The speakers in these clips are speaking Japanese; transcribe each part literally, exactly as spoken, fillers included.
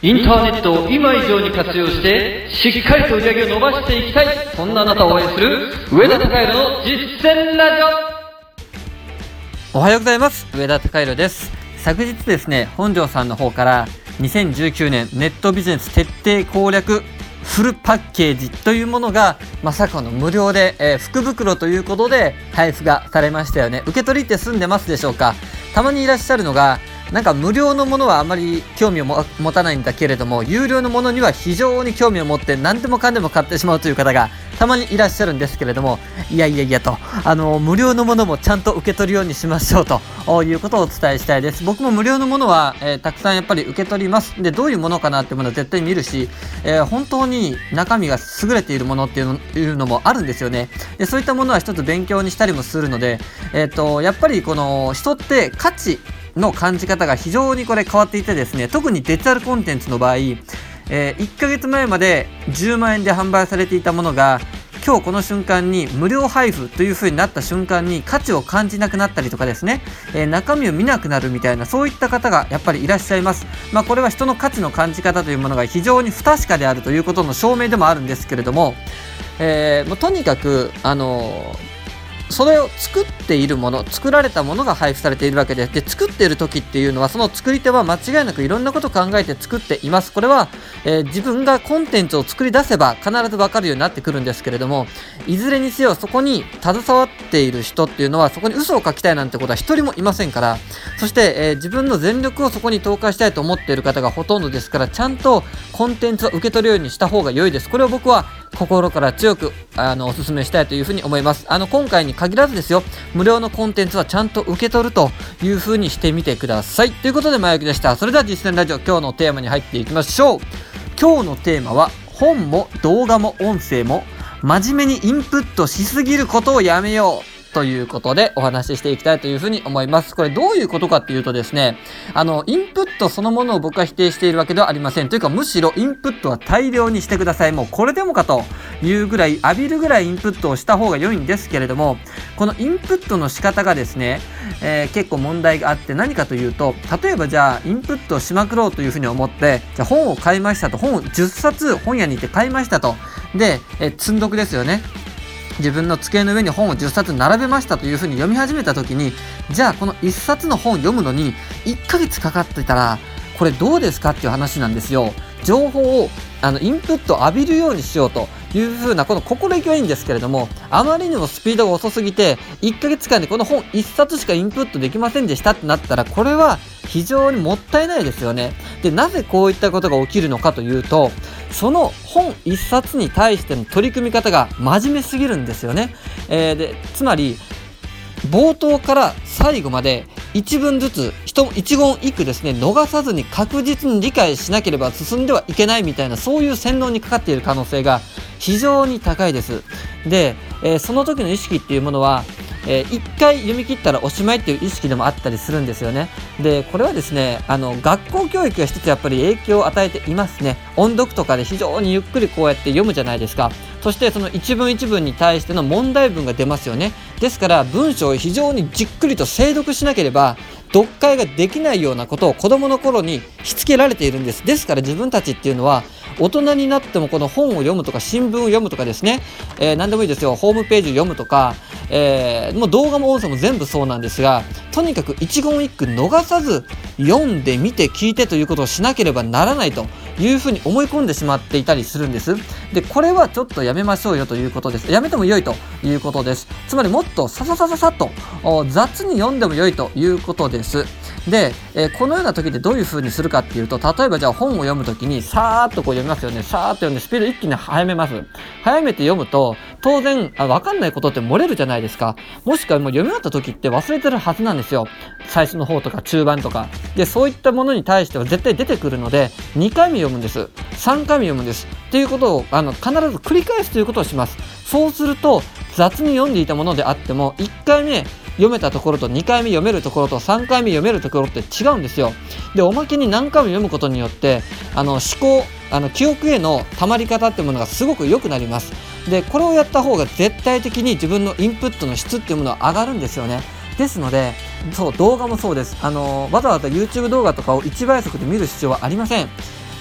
インターネットを今以上に活用してしっかりと売り上げを伸ばしていきたい、そんなあなたを応援する上田貴弘の実践ラジオ。おはようございます。上田貴弘です。昨日ですね、本庄さんの方からにせんじゅうきゅうねんネットビジネス徹底攻略フルパッケージというものがまさかの無料で、えー、福袋ということで配布がされましたよね。受け取りって済んでますでしょうか。たまにいらっしゃるのが、なんか無料のものはあまり興味をも持たないんだけれども、有料のものには非常に興味を持って何でもかんでも買ってしまうという方がたまにいらっしゃるんですけれども、いやいやいやと、あの無料のものもちゃんと受け取るようにしましょうということをお伝えしたいです。僕も無料のものは、えー、たくさんやっぱり受け取ります。で、どういうものかなっていうものは絶対見るし、えー、本当に中身が優れているものっていうの、いうのもあるんですよね。で、そういったものは一つ勉強にしたりもするので、えーと、やっぱりこの人って価値の感じ方が非常にこれ変わっていてですね、特にデジタルコンテンツの場合、えー、いっかげつまえまでじゅうまんえんで販売されていたものが今日この瞬間に無料配布という風になった瞬間に価値を感じなくなったりとかですね、えー、中身を見なくなるみたいな、そういった方がやっぱりいらっしゃいます。まあこれは人の価値の感じ方というものが非常に不確かであるということの証明でもあるんですけれども、えー、もうとにかくあのーそれを作っているもの、作られたものが配布されているわけで、で作っている時っていうのはその作り手は間違いなくいろんなことを考えて作っています。これは、えー、自分がコンテンツを作り出せば必ず分かるようになってくるんですけれども、いずれにせよそこに携わっている人っていうのはそこに嘘を書きたいなんてことは一人もいませんから、そして、えー、自分の全力をそこに投下したいと思っている方がほとんどですから、ちゃんとコンテンツを受け取るようにした方が良いです。これを僕は心から強くあのお勧めしたいというふうに思います。あの今回に限らずですよ、無料のコンテンツはちゃんと受け取るというふうにしてみてください。ということで、前置きでした。それでは実践ラジオ、今日のテーマに入っていきましょう。今日のテーマは、本も動画も音声も真面目にインプットしすぎることをやめようということでお話ししていきたいというふうに思います。これどういうことかっていうとですね、あのインプットそのものを僕は否定しているわけではありません。というか、むしろインプットは大量にしてください。もうこれでもかというぐらい、浴びるぐらいインプットをした方が良いんですけれども、このインプットの仕方がですね、えー、結構問題があって、何かというと、例えばじゃあインプットをしまくろうというふうに思って、じゃあ本を買いましたと、本をじゅっさつ本屋に行って買いましたと、で、えー、積んどくですよね。自分の机の上に本をじゅっさつ並べましたというふうに読み始めた時に、じゃあこのいっさつの本を読むのにいっかげつかかってたらこれどうですかっていう話なんですよ。情報をあのインプットを浴びるようにしようというふうなこの心意気はいいんですけれども、あまりにもスピードが遅すぎていっかげつかんでこの本いっさつしかインプットできませんでしたってなったら、これは非常にもったいないですよね。で、なぜこういったことが起きるのかというと、その本いっさつに対しての取り組み方が真面目すぎるんですよね。えー、でつまり冒頭から最後まで一文ずつ一一言一句ですね、逃さずに確実に理解しなければ進んではいけないみたいな、そういう洗脳にかかっている可能性が非常に高いです。で、えー、その時の意識っていうものは、えー、一回読み切ったらおしまいっていう意識でもあったりするんですよね。で、これはですね、あの学校教育が一つやっぱり影響を与えていますね。音読とかで非常にゆっくりこうやって読むじゃないですか。そしてその一文一文に対しての問題文が出ますよね。ですから文章を非常にじっくりと精読しなければ読解ができないようなことを子供の頃にしつけられているんです。ですから自分たちっていうのは大人になってもこの本を読むとか新聞を読むとかですね、えー、何でもいいですよ、ホームページを読むとか、えー、もう動画も音声も全部そうなんですが、とにかく一言一句逃さず読んで見て聞いてということをしなければならないというふうに思い込んでしまっていたりするんです。で、これはちょっとやめましょうよということです。やめても良いということです。つまりもっとさささささっと雑に読んでも良いということです。で、えー、このような時でどういう風にするかっていうと、例えばじゃあ本を読む時にさーっとこう読みますよね。さーっと読んでスピード一気に速めます。早めて読むと当然あ分かんないことって漏れるじゃないですか。もしくはもう読み終わった時って忘れてるはずなんですよ。最初の方とか中盤とかで、そういったものに対しては絶対出てくるのでにかいめ読むんです。さんかいめ読むんですっていうことをあの必ず繰り返すということをします。そうすると雑に読んでいたものであってもいっかいめ読めたところとにかいめ読めるところとさんかいめ読めるところって違うんですよ。で、おまけに何回も読むことによってあの思考あの記憶への溜まり方っていうものがすごく良くなります。で、これをやった方が絶対的に自分のインプットの質っていうものは上がるんですよね。ですので、そう動画もそうです。あのわざわざ YouTube 動画とかをいちばい速で見る必要はありません。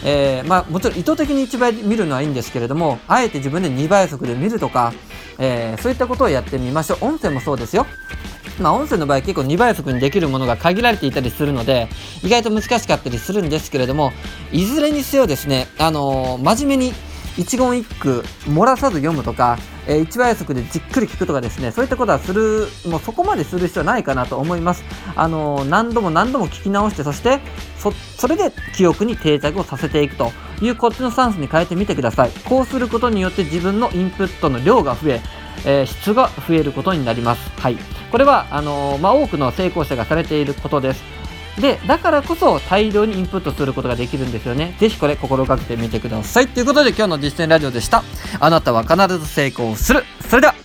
えー、まあもちろん意図的にいちばいで見るのはいいんですけれども、あえて自分でにばい速で見るとか、えー、そういったことをやってみましょう。音声もそうですよ。まあ音声の場合結構にばい速にできるものが限られていたりするので、意外と難しかったりするんですけれども、いずれにせよですね、あのー、真面目に一言一句漏らさず読むとか、えー、いちばい速でじっくり聞くとかですね、そういったことはする、もうそこまでする必要はないかなと思います。あのー、何度も何度も聞き直して、そしてそ、それで記憶に定着をさせていくというこっちのスタンスに変えてみてください。こうすることによって自分のインプットの量が増え、えー、質が増えることになります。はい。これは、あのー、まあ、多くの成功者がされていることです。で、だからこそ大量にインプットすることができるんですよね。ぜひこれ心がけてみてください。ということで今日の実践ラジオでした。あなたは必ず成功する。それでは。